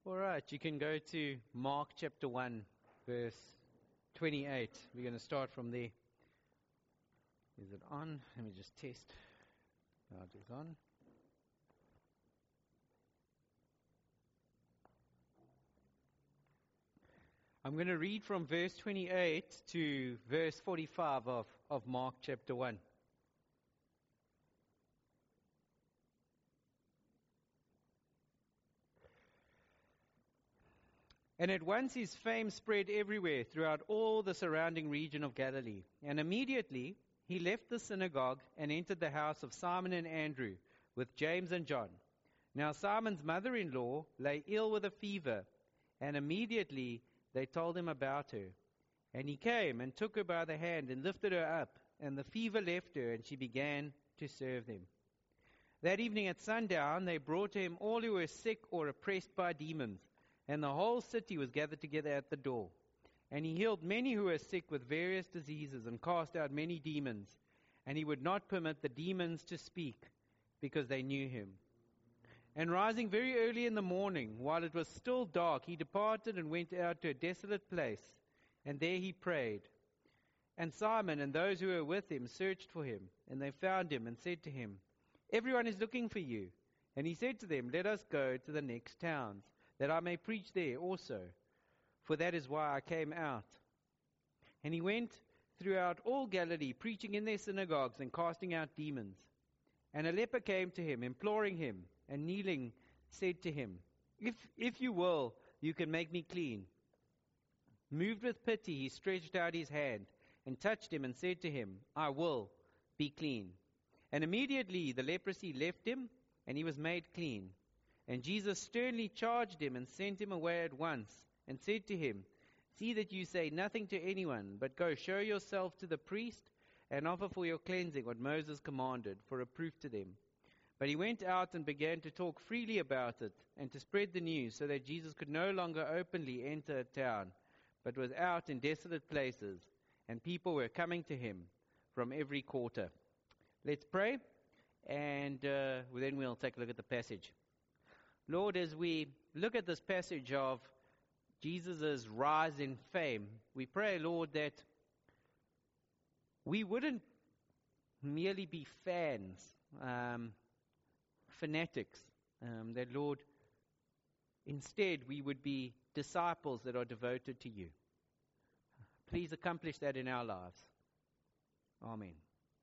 All right, you can go to Mark chapter 1, verse 28. We're going to start from there. Is it on? Let me just test. Now it is on. I'm going to read from verse 28 to verse 45 of Mark chapter 1. And at once his fame spread everywhere throughout all the surrounding region of Galilee. And immediately he left the synagogue and entered the house of Simon and Andrew with James and John. Now Simon's mother-in-law lay ill with a fever, and immediately they told him about her. And he came and took her by the hand and lifted her up, and the fever left her, and she began to serve them. That evening at sundown they brought to him all who were sick or oppressed by demons, and the whole city was gathered together at the door. And he healed many who were sick with various diseases and cast out many demons. And he would not permit the demons to speak, because they knew him. And rising very early in the morning, while it was still dark, he departed and went out to a desolate place. And there he prayed. And Simon and those who were with him searched for him. And they found him and said to him, "Everyone is looking for you." And he said to them, "Let us go to the next towns, that I may preach there also, for that is why I came out." And he went throughout all Galilee, preaching in their synagogues and casting out demons. And a leper came to him, imploring him, and kneeling said to him, If you will, you can make me clean." Moved with pity, he stretched out his hand and touched him and said to him, "I will, be clean." And immediately the leprosy left him, and he was made clean. And Jesus sternly charged him and sent him away at once, and said to him, "See that you say nothing to anyone, but go show yourself to the priest, and offer for your cleansing what Moses commanded, for a proof to them." But he went out and began to talk freely about it, and to spread the news, so that Jesus could no longer openly enter a town, but was out in desolate places, and people were coming to him from every quarter. Let's pray, and then we'll take a look at the passage. Lord, as we look at this passage of Jesus' rise in fame, we pray, Lord, that we wouldn't merely be fans, fanatics, that, Lord, instead we would be disciples that are devoted to you. Please accomplish that in our lives. Amen.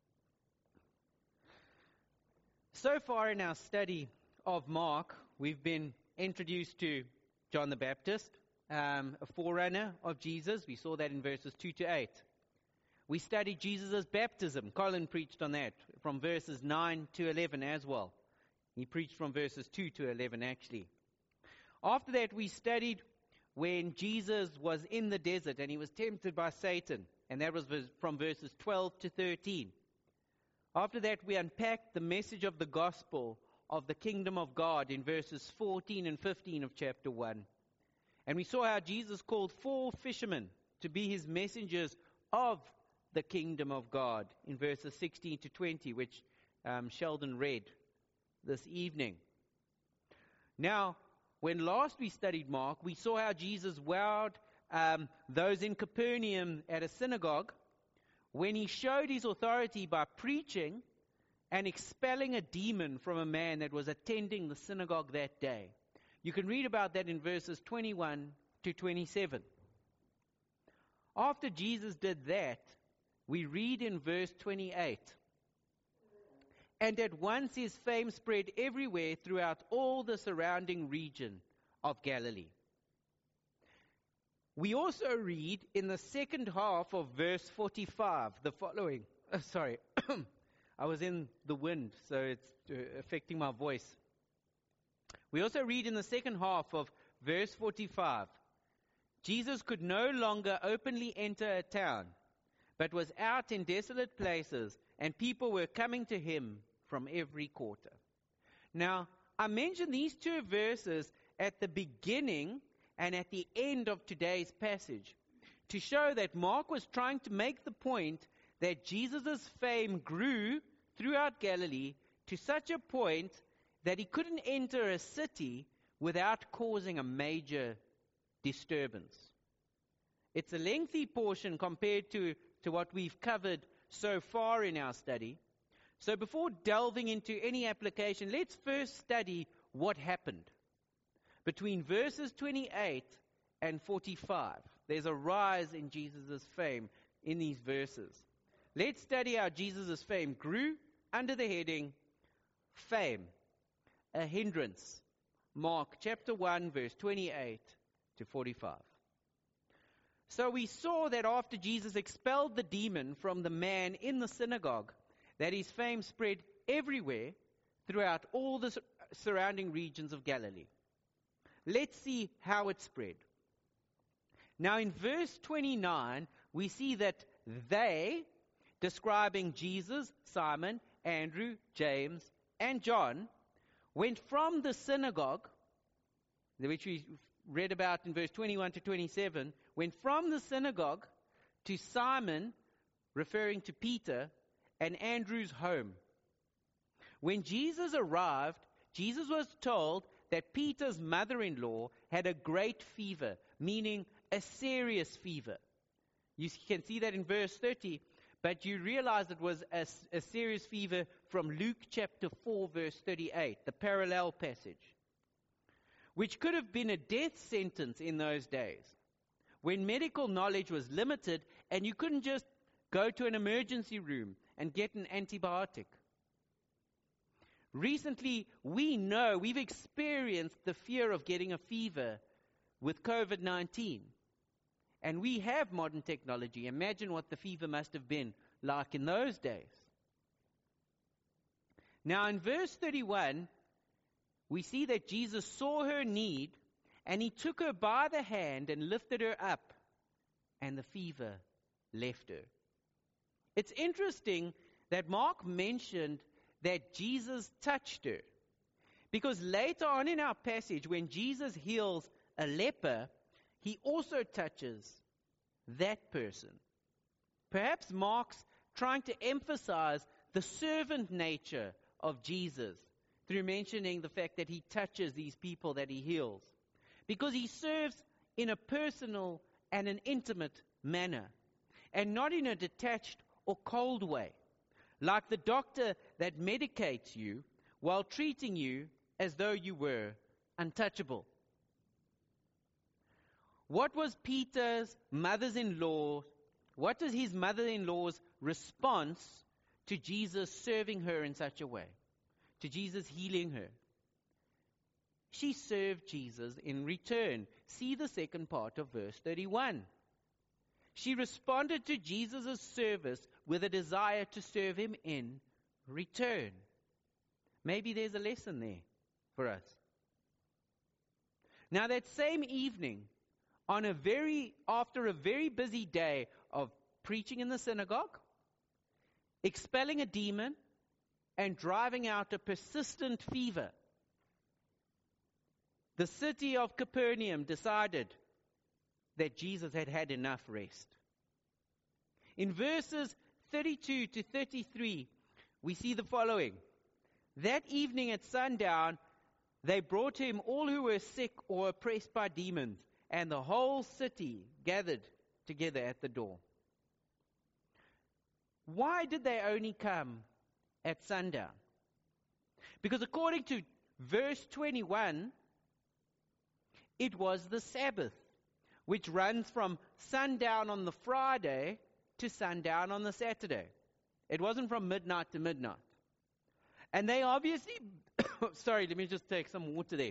So far in our study of Mark, we've been introduced to John the Baptist, a forerunner of Jesus. We saw that in verses 2 to 8. We studied Jesus' baptism. Colin preached on that from verses 9 to 11 as well. He preached from verses 2 to 11 actually. After that, we studied when Jesus was in the desert and he was tempted by Satan, and that was from verses 12 to 13. After that, we unpacked the message of the gospel of the kingdom of God in verses 14 and 15 of chapter 1. And we saw how Jesus called 4 fishermen to be his messengers of the kingdom of God in verses 16 to 20, which Sheldon read this evening. Now, when last we studied Mark, we saw how Jesus wowed those in Capernaum at a synagogue when he showed his authority by preaching and expelling a demon from a man that was attending the synagogue that day. You can read about that in verses 21 to 27. After Jesus did that, we read in verse 28, "And at once his fame spread everywhere throughout all the surrounding region of Galilee." We also read in the second half of verse 45 the following. I was in the wind, so it's affecting my voice. We also read in the second half of verse 45, "Jesus could no longer openly enter a town, but was out in desolate places, and people were coming to him from every quarter." Now, I mentioned these 2 verses at the beginning and at the end of today's passage to show that Mark was trying to make the point that Jesus' fame grew throughout Galilee to such a point that he couldn't enter a city without causing a major disturbance. It's a lengthy portion compared to what we've covered so far in our study. So before delving into any application, let's first study what happened. Between verses 28 and 45, there's a rise in Jesus' fame in these verses. Let's study how Jesus' fame grew under the heading, Fame, a Hindrance. Mark chapter 1, verse 28 to 45. So we saw that after Jesus expelled the demon from the man in the synagogue, that his fame spread everywhere throughout all the surrounding regions of Galilee. Let's see how it spread. Now in verse 29, we see that they, describing Jesus, Simon, Andrew, James, and John, went from the synagogue, which we read about in verse 21 to 27, went from the synagogue to Simon, referring to Peter, and Andrew's home. When Jesus arrived, Jesus was told that Peter's mother-in-law had a great fever, meaning a serious fever. You can see that in verse 30, but you realize it was a serious fever from Luke chapter 4, verse 38, the parallel passage, which could have been a death sentence in those days, when medical knowledge was limited and you couldn't just go to an emergency room and get an antibiotic. Recently, we've experienced the fear of getting a fever with COVID-19. And we have modern technology. Imagine what the fever must have been like in those days. Now in verse 31, we see that Jesus saw her need, and he took her by the hand and lifted her up, and the fever left her. It's interesting that Mark mentioned that Jesus touched her, because later on in our passage, when Jesus heals a leper, he also touches that person. Perhaps Mark's trying to emphasize the servant nature of Jesus through mentioning the fact that he touches these people that he heals, because he serves in a personal and an intimate manner, and not in a detached or cold way, like the doctor that medicates you while treating you as though you were untouchable. What was his mother-in-law's response to Jesus serving her in such a way, to Jesus healing her? She served Jesus in return. See the second part of verse 31. She responded to Jesus' service with a desire to serve him in return. Maybe there's a lesson there for us. Now that same evening, after a very busy day of preaching in the synagogue, expelling a demon, and driving out a persistent fever, the city of Capernaum decided that Jesus had had enough rest. In verses 32 to 33, we see the following. That evening at sundown, they brought to him all who were sick or oppressed by demons, and the whole city gathered together at the door. Why did they only come at sundown? Because according to verse 21, it was the Sabbath, which runs from sundown on the Friday to sundown on the Saturday. It wasn't from midnight to midnight. And they obviously, sorry, let me just take some water there.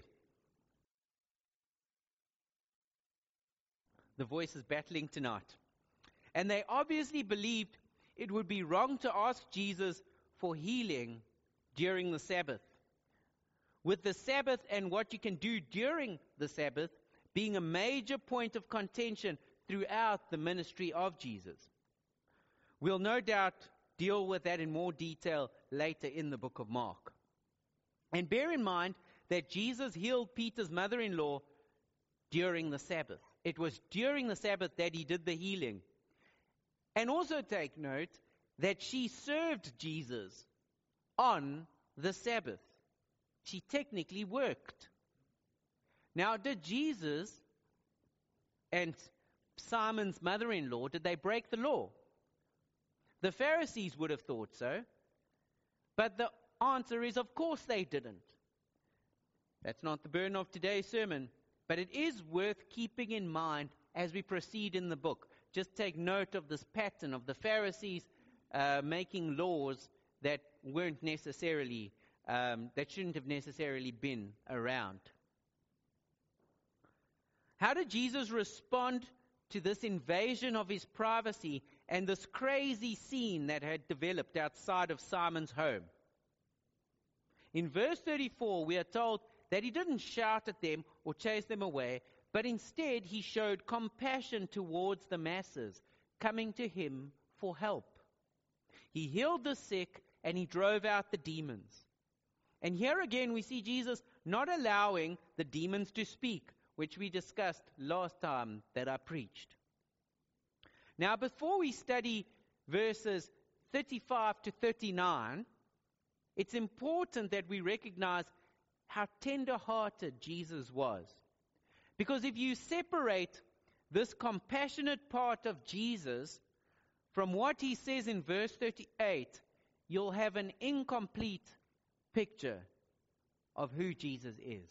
The voice is battling tonight. And they obviously believed it would be wrong to ask Jesus for healing during the Sabbath, with the Sabbath and what you can do during the Sabbath being a major point of contention throughout the ministry of Jesus. We'll no doubt deal with that in more detail later in the book of Mark. And bear in mind that Jesus healed Peter's mother-in-law during the Sabbath. It was during the Sabbath that he did the healing. And also take note that she served Jesus on the Sabbath. She technically worked. Now, did Jesus and Simon's mother-in-law, did they break the law? The Pharisees would have thought so. But the answer is, of course they didn't. That's not the burden of today's sermon, but it is worth keeping in mind as we proceed in the book. Just take note of this pattern of the Pharisees making laws that weren't necessarily, that shouldn't have necessarily been around. How did Jesus respond to this invasion of his privacy and this crazy scene that had developed outside of Simon's home? In verse 34, we are told that he didn't shout at them or chase them away, but instead he showed compassion towards the masses coming to him for help. He healed the sick and he drove out the demons. And here again we see Jesus not allowing the demons to speak, which we discussed last time that I preached. Now, before we study verses 35 to 39, it's important that we recognize how tender-hearted Jesus was. Because if you separate this compassionate part of Jesus from what he says in verse 38, you'll have an incomplete picture of who Jesus is.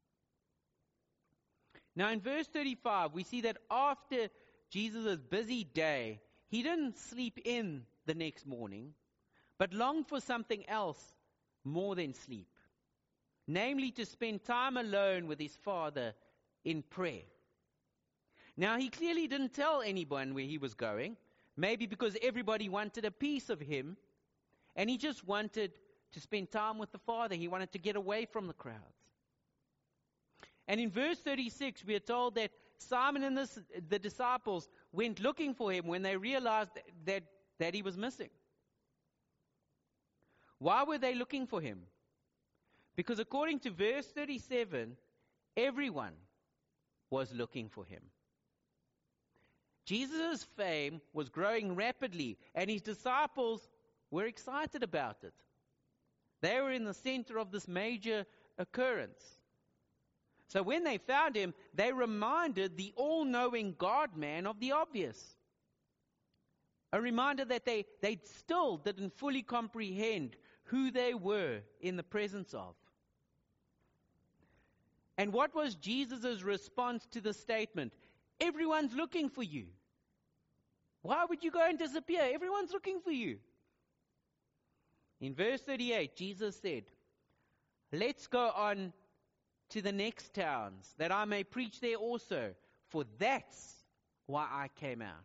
Now in verse 35, we see that after Jesus' busy day, he didn't sleep in the next morning, but longed for something else more than sleep. Namely, to spend time alone with his Father in prayer. Now, he clearly didn't tell anyone where he was going, maybe because everybody wanted a piece of him, and he just wanted to spend time with the Father. He wanted to get away from the crowds. And in verse 36, we are told that Simon and the disciples went looking for him when they realized that he was missing. Why were they looking for him? Because according to verse 37, everyone was looking for him. Jesus' fame was growing rapidly, and his disciples were excited about it. They were in the center of this major occurrence. So when they found him, they reminded the all-knowing God-man of the obvious. A reminder that they still didn't fully comprehend who they were in the presence of. And what was Jesus' response to the statement? Everyone's looking for you. Why would you go and disappear? Everyone's looking for you. In verse 38, Jesus said, let's go on to the next towns, that I may preach there also, for that's why I came out.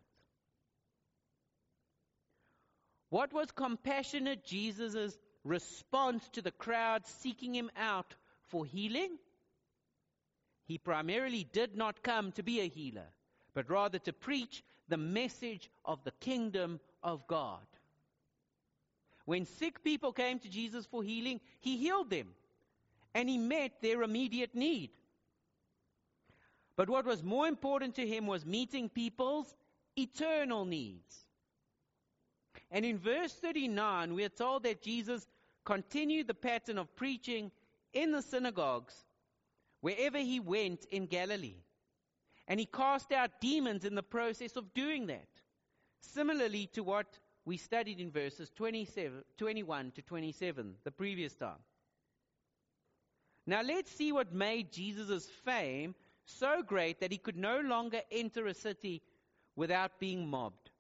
What was compassionate Jesus' response to the crowd seeking him out for healing? He primarily did not come to be a healer, but rather to preach the message of the kingdom of God. When sick people came to Jesus for healing, he healed them, and he met their immediate need. But what was more important to him was meeting people's eternal needs. And in verse 39, we are told that Jesus continued the pattern of preaching in the synagogues wherever he went in Galilee. And he cast out demons in the process of doing that. Similarly to what we studied in verses 21 to 27, the previous time. Now let's see what made Jesus' fame so great that he could no longer enter a city without being mobbed.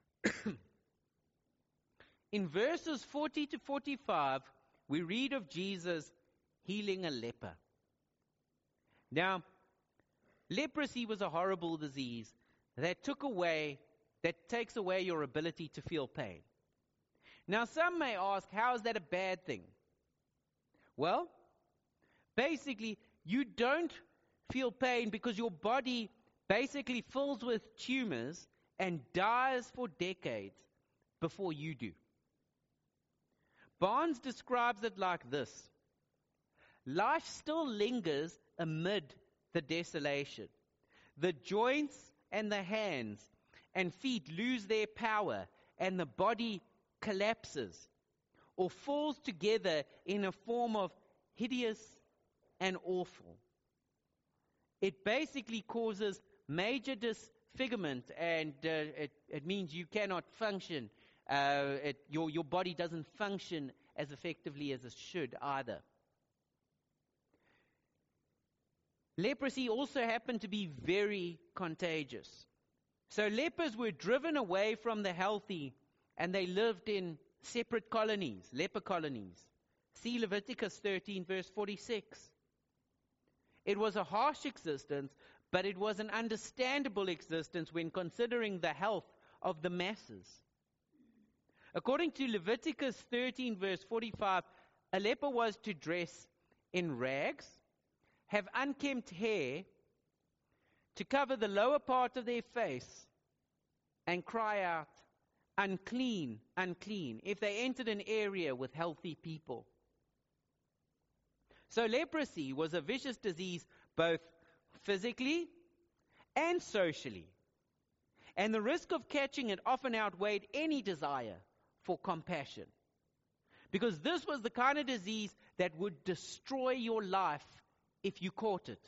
In verses 40 to 45, we read of Jesus healing a leper. Now, leprosy was a horrible disease that takes away your ability to feel pain. Now, some may ask, how is that a bad thing? Well, basically, you don't feel pain because your body basically fills with tumors and dies for decades before you do. Barnes describes it like this. Life still lingers amid the desolation. The joints and the hands and feet lose their power, and the body collapses or falls together in a form of hideous and awful. It basically causes major disfigurement, and it means you cannot function. Your body doesn't function as effectively as it should either. Leprosy also happened to be very contagious. So lepers were driven away from the healthy, and they lived in separate colonies, leper colonies. See Leviticus 13, verse 46. It was a harsh existence, but it was an understandable existence when considering the health of the masses. According to Leviticus 13, verse 45, a leper was to dress in rags, have unkempt hair, to cover the lower part of their face, and cry out, "Unclean, unclean," if they entered an area with healthy people. So leprosy was a vicious disease both physically and socially. And the risk of catching it often outweighed any desire for compassion. Because this was the kind of disease that would destroy your life if you caught it.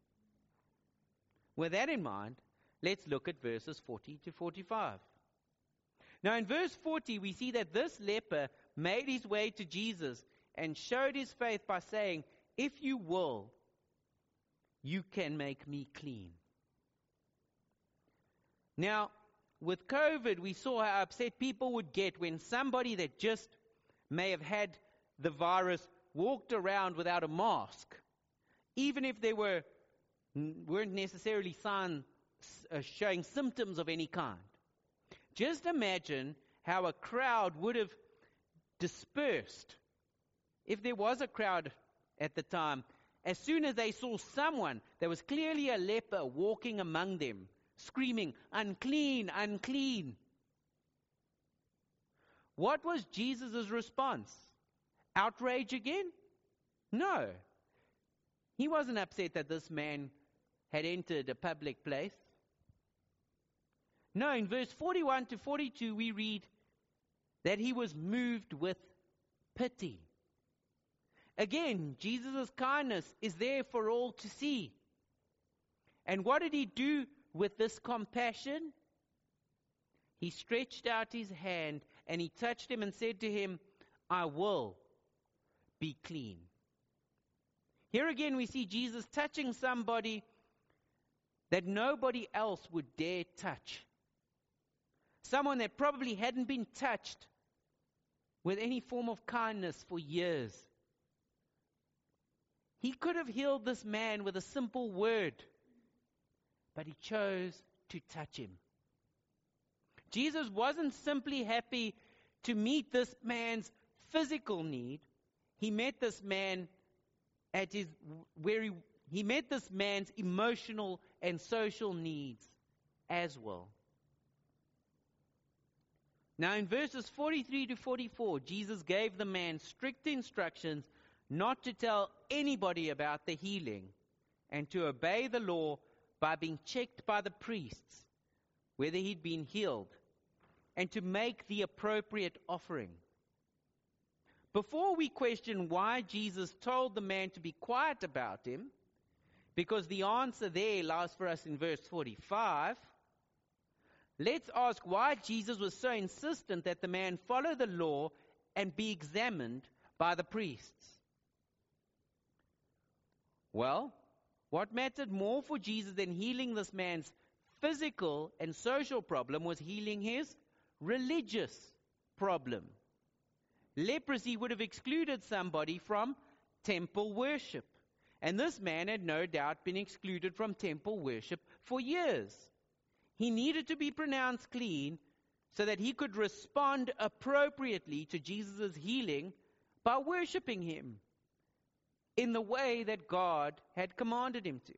With that in mind, let's look at verses 40 to 45. Now in verse 40, we see that this leper made his way to Jesus and showed his faith by saying, "If you will, you can make me clean." Now, with COVID, we saw how upset people would get when somebody that just may have had the virus walked around without a mask, even if they weren't necessarily showing symptoms of any kind. Just imagine how a crowd would have dispersed, if there was a crowd at the time, as soon as they saw someone that was clearly a leper walking among them, screaming, "Unclean, unclean." What was Jesus' response? Outrage again? No. He wasn't upset that this man had entered a public place. No, in verse 41 to 42 we read that he was moved with pity. Again, Jesus' kindness is there for all to see. And what did he do with this compassion? He stretched out his hand and he touched him and said to him, "I will be clean." Here again we see Jesus touching somebody that nobody else would dare touch. Someone that probably hadn't been touched with any form of kindness for years. He could have healed this man with a simple word, but he chose to touch him. Jesus wasn't simply happy to meet this man's physical need. He met this man he met this man's emotional and social needs as well. Now in verses 43 to 44, Jesus gave the man strict instructions not to tell anybody about the healing and to obey the law by being checked by the priests whether he'd been healed and to make the appropriate offering. Before we question why Jesus told the man to be quiet about him, because the answer there lies for us in verse 45, let's ask why Jesus was so insistent that the man follow the law and be examined by the priests. Well, what mattered more for Jesus than healing this man's physical and social problem was healing his religious problem. Leprosy would have excluded somebody from temple worship. And this man had no doubt been excluded from temple worship for years. He needed to be pronounced clean so that he could respond appropriately to Jesus' healing by worshiping him in the way that God had commanded him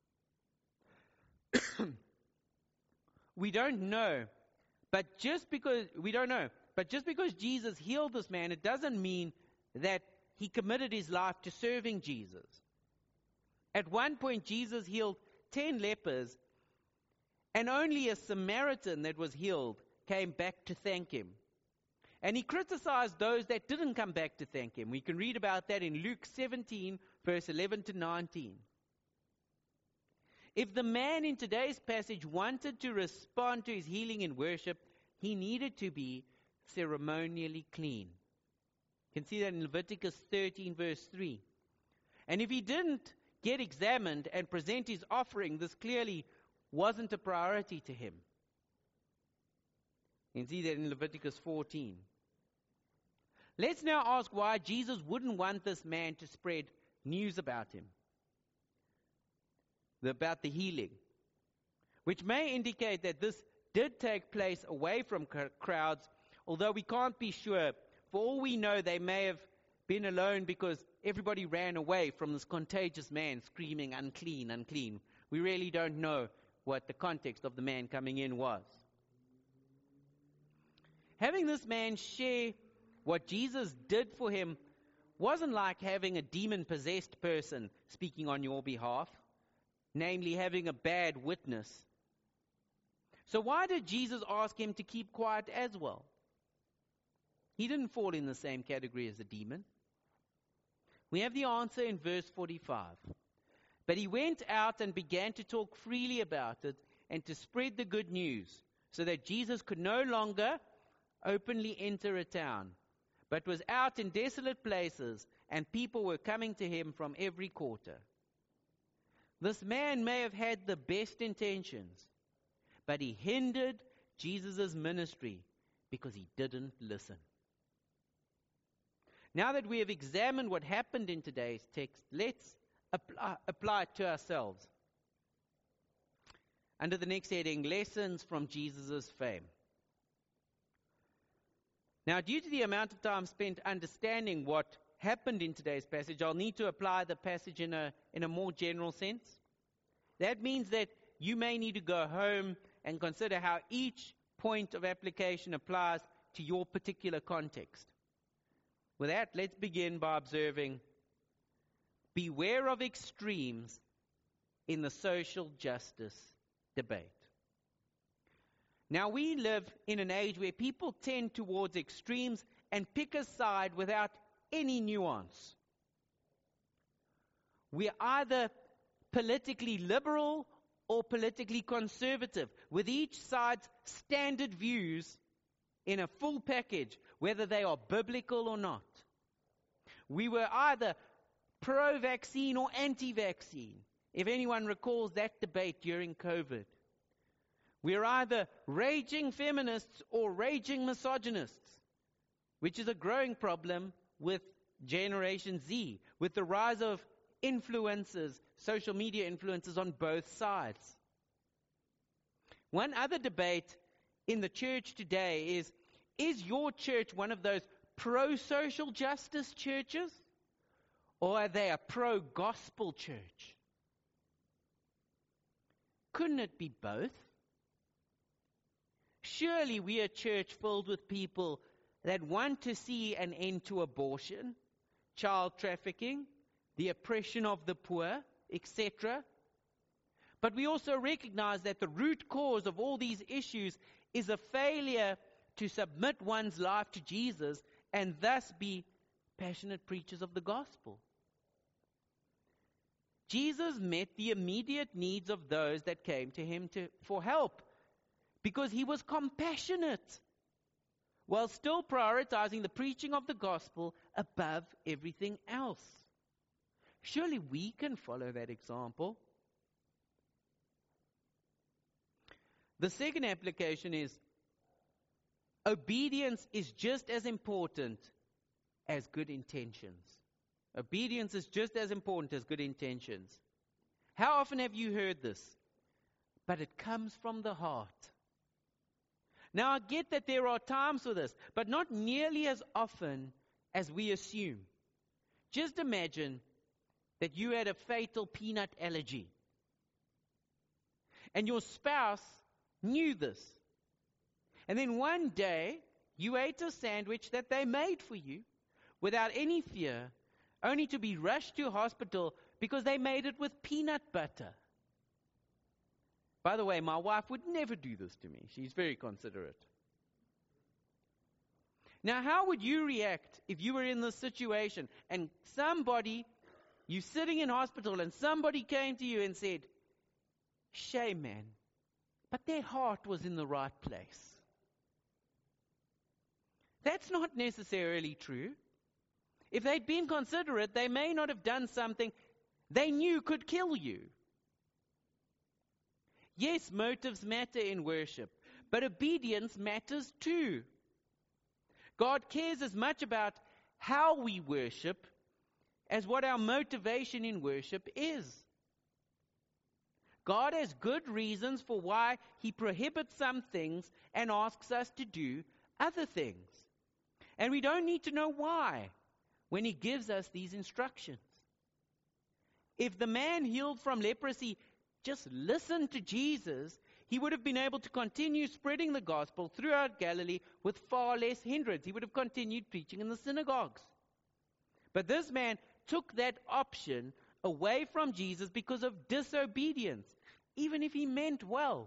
to. We don't know, but just because Jesus healed this man, it doesn't mean that he committed his life to serving Jesus. At one point, Jesus healed 10 lepers, and only a Samaritan that was healed came back to thank him. And he criticized those that didn't come back to thank him. We can read about that in Luke 17, verse 11 to 19. If the man in today's passage wanted to respond to his healing in worship, he needed to be ceremonially clean. You can see that in Leviticus 13 verse 3. And if he didn't get examined and present his offering, this clearly wasn't a priority to him. You can see that in Leviticus 14. Let's now ask why Jesus wouldn't want this man to spread news about him, about the healing, which may indicate that this did take place away from crowds, although we can't be sure. For all we know, they may have been alone because everybody ran away from this contagious man screaming, "Unclean, unclean." We really don't know what the context of the man coming in was. Having this man share what Jesus did for him wasn't like having a demon-possessed person speaking on your behalf, namely having a bad witness. So why did Jesus ask him to keep quiet as well? He didn't fall in the same category as a demon. We have the answer in verse 45. But he went out and began to talk freely about it and to spread the good news, so that Jesus could no longer openly enter a town, but was out in desolate places, and people were coming to him from every quarter. This man may have had the best intentions, but he hindered Jesus' ministry because he didn't listen. Now that we have examined what happened in today's text, let's apply it to ourselves. Under the next heading, Lessons from Jesus' Fame. Now, due to the amount of time spent understanding what happened in today's passage, I'll need to apply the passage in a more general sense. That means that you may need to go home and consider how each point of application applies to your particular context. With that, let's begin by observing, beware of extremes in the social justice debate. Now, we live in an age where people tend towards extremes and pick a side without any nuance. We're either politically liberal or politically conservative, with each side's standard views in a full package, whether they are biblical or not. We were either pro-vaccine or anti-vaccine, if anyone recalls that debate during COVID. We are either raging feminists or raging misogynists, which is a growing problem with Generation Z, with the rise of influencers, social media influencers on both sides. One other debate in the church today is your church one of those pro-social justice churches, or are they a pro-gospel church? Couldn't it be both? Surely we are a church filled with people that want to see an end to abortion, child trafficking, the oppression of the poor, etc. But we also recognize that the root cause of all these issues is a failure to submit one's life to Jesus and thus be passionate preachers of the gospel. Jesus met the immediate needs of those that came to him for help because he was compassionate while still prioritizing the preaching of the gospel above everything else. Surely we can follow that example. The second application is obedience is just as important as good intentions. Obedience is just as important as good intentions. How often have you heard this? But it comes from the heart. Now, I get that there are times for this, but not nearly as often as we assume. Just imagine that you had a fatal peanut allergy, and your spouse knew this. And then one day, you ate a sandwich that they made for you without any fear, only to be rushed to hospital because they made it with peanut butter. By the way, my wife would never do this to me. She's very considerate. Now, how would you react if you were in this situation and you're sitting in hospital and somebody came to you and said, Shame, man. But their heart was in the right place. That's not necessarily true. If they'd been considerate, they may not have done something they knew could kill you. Yes, motives matter in worship, but obedience matters too. God cares as much about how we worship as what our motivation in worship is. God has good reasons for why He prohibits some things and asks us to do other things. And we don't need to know why when He gives us these instructions. If the man healed from leprosy just listened to Jesus, he would have been able to continue spreading the gospel throughout Galilee with far less hindrance. He would have continued preaching in the synagogues. But this man took that option away from Jesus because of disobedience, even if he meant well.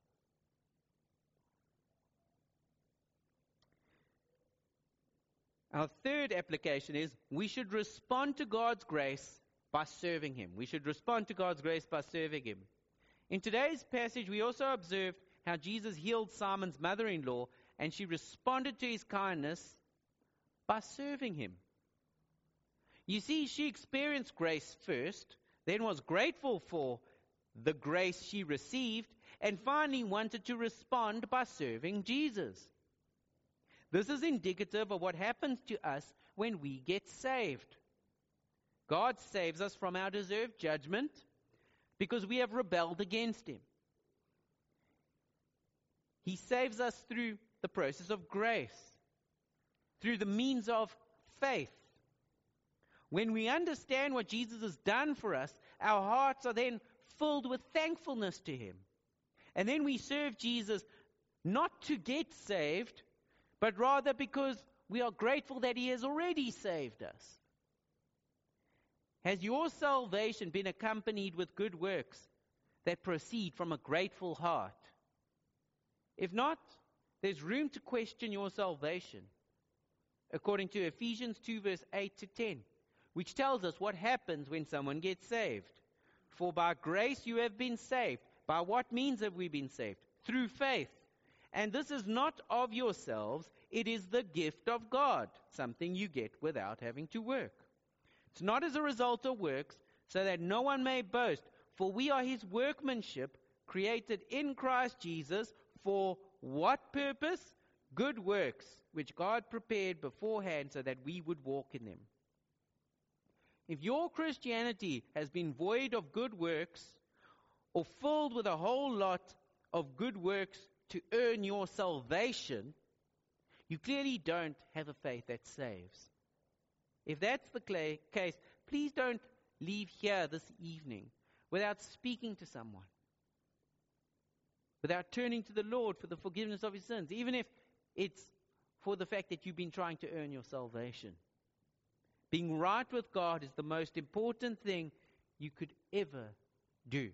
Our third application is we should respond to God's grace by serving Him. We should respond to God's grace by serving Him. In today's passage, we also observed how Jesus healed Simon's mother-in-law, and she responded to His kindness by serving Him. You see, she experienced grace first, then was grateful for the grace she received, and finally wanted to respond by serving Jesus. This is indicative of what happens to us when we get saved. God saves us from our deserved judgment because we have rebelled against Him. He saves us through the process of grace, through the means of faith. When we understand what Jesus has done for us, our hearts are then filled with thankfulness to Him. And then we serve Jesus not to get saved, but rather because we are grateful that He has already saved us. Has your salvation been accompanied with good works that proceed from a grateful heart? If not, there's room to question your salvation, according to Ephesians 2 verse 8 to 10, which tells us what happens when someone gets saved. For by grace you have been saved. By what means have we been saved? Through faith. And this is not of yourselves, it is the gift of God, something you get without having to work. It's not as a result of works, so that no one may boast, for we are His workmanship, created in Christ Jesus, for what purpose? Good works, which God prepared beforehand so that we would walk in them. If your Christianity has been void of good works, or filled with a whole lot of good works to earn your salvation, you clearly don't have a faith that saves. If that's the case, please don't leave here this evening without speaking to someone, without turning to the Lord for the forgiveness of His sins, even if it's for the fact that you've been trying to earn your salvation. Being right with God is the most important thing you could ever do.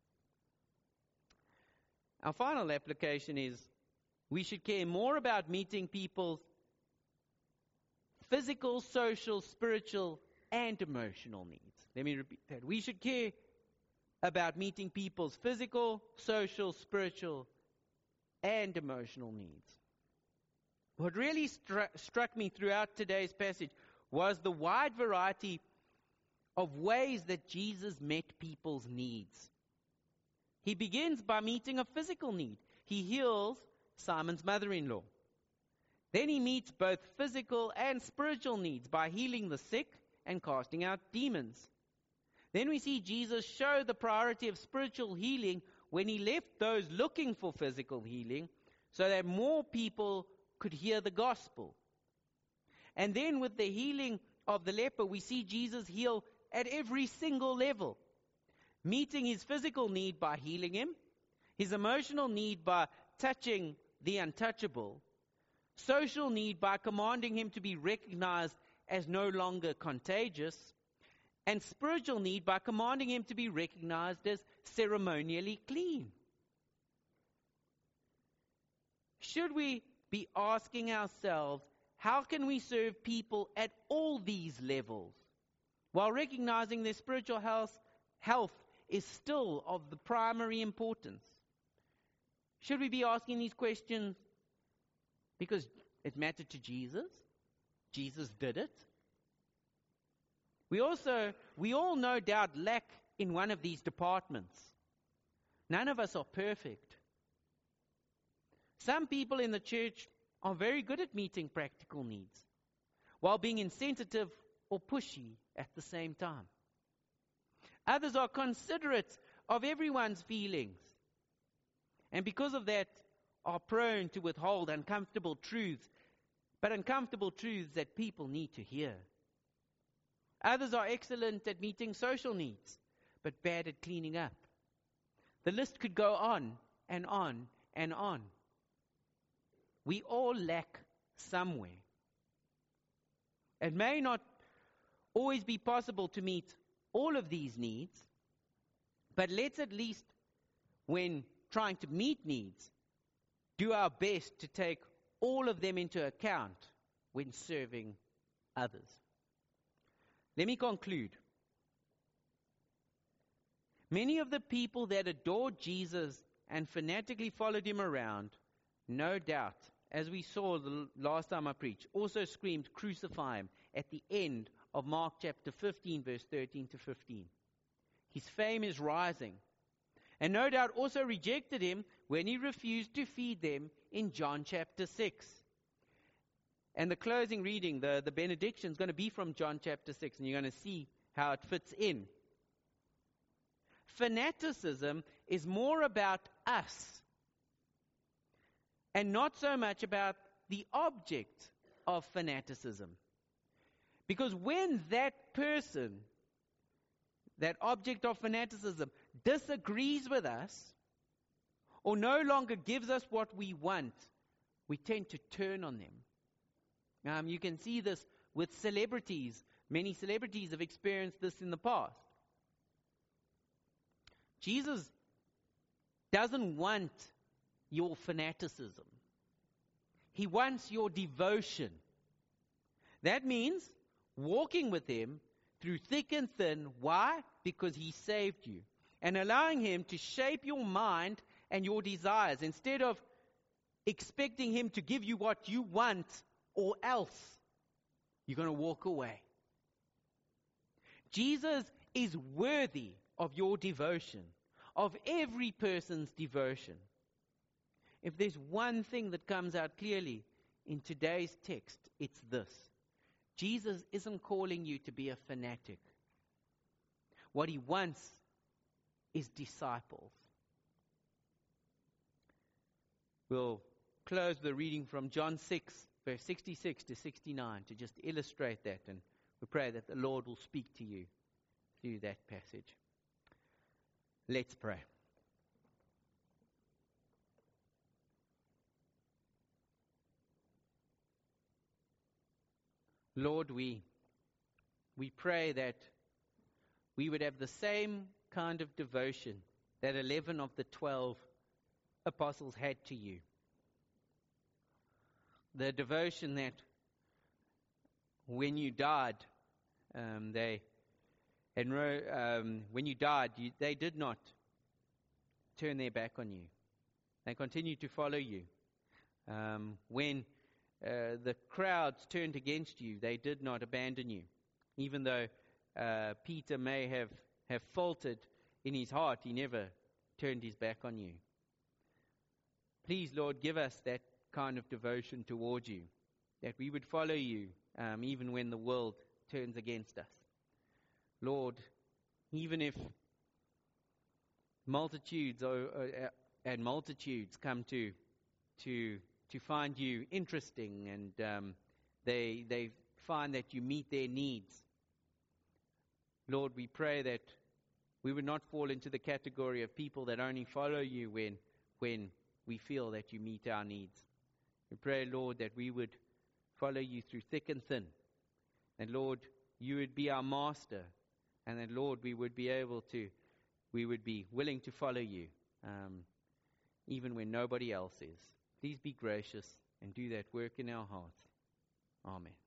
Our final application is we should care more about meeting people's physical, social, spiritual, and emotional needs. Let me repeat that. We should care about meeting people's physical, social, spiritual, and emotional needs. What really struck me throughout today's passage was the wide variety of ways that Jesus met people's needs. He begins by meeting a physical need. He heals Simon's mother-in-law. Then He meets both physical and spiritual needs by healing the sick and casting out demons. Then we see Jesus show the priority of spiritual healing when He left those looking for physical healing so that more people could hear the gospel. And then with the healing of the leper, we see Jesus heal at every single level, meeting his physical need by healing him, his emotional need by touching the untouchable, social need by commanding him to be recognized as no longer contagious, and spiritual need by commanding him to be recognized as ceremonially clean. Should we be asking ourselves, how can we serve people at all these levels while recognizing their spiritual health is still of the primary importance. Should we be asking these questions because it mattered to Jesus? Jesus did it. We all no doubt lack in one of these departments. None of us are perfect. Some people in the church are very good at meeting practical needs, while being insensitive or pushy at the same time. Others are considerate of everyone's feelings, and because of that are prone to withhold uncomfortable truths, but uncomfortable truths that people need to hear. Others are excellent at meeting social needs, but bad at cleaning up. The list could go on and on and on. We all lack somewhere. It may not always be possible to meet all of these needs, but let's at least, when trying to meet needs, do our best to take all of them into account when serving others. Let me conclude. Many of the people that adored Jesus and fanatically followed him around, no doubt, as we saw the last time I preached, also screamed, "Crucify him," at the end of Mark chapter 15, verse 13 to 15. His fame is rising. And no doubt also rejected him when he refused to feed them in John chapter 6. And the closing reading, the benediction, is going to be from John chapter 6, and you're going to see how it fits in. Fanaticism is more about us and not so much about the object of fanaticism. Because when that person, that object of fanaticism, disagrees with us or no longer gives us what we want, we tend to turn on them. You can see this with celebrities. Many celebrities have experienced this in the past. Jesus doesn't want your fanaticism. He wants your devotion. That means walking with him through thick and thin. Why? Because he saved you. And allowing him to shape your mind and your desires instead of expecting him to give you what you want, or else you're going to walk away. Jesus is worthy of your devotion, of every person's devotion. If there's one thing that comes out clearly in today's text, it's this. Jesus isn't calling you to be a fanatic. What he wants is disciples. We'll close the reading from John 6, verse 66 to 69, to just illustrate that, and we pray that the Lord will speak to you through that passage. Let's pray. Lord, we pray that we would have the same kind of devotion that 11 of the 12 apostles had to you. The devotion that when you died, they did not turn their back on you. They continued to follow you. When the crowds turned against you, they did not abandon you. Even though Peter may have faltered in his heart, he never turned his back on you. Please, Lord, give us that kind of devotion towards you, that we would follow you even when the world turns against us. Lord, even if multitudes and multitudes come to find you interesting, and they find that you meet their needs, Lord, we pray that we would not fall into the category of people that only follow you when we feel that you meet our needs. We pray, Lord, that we would follow you through thick and thin. And Lord, you would be our master. And that, Lord, we would be willing to follow you, even when nobody else is. Please be gracious and do that work in our hearts. Amen.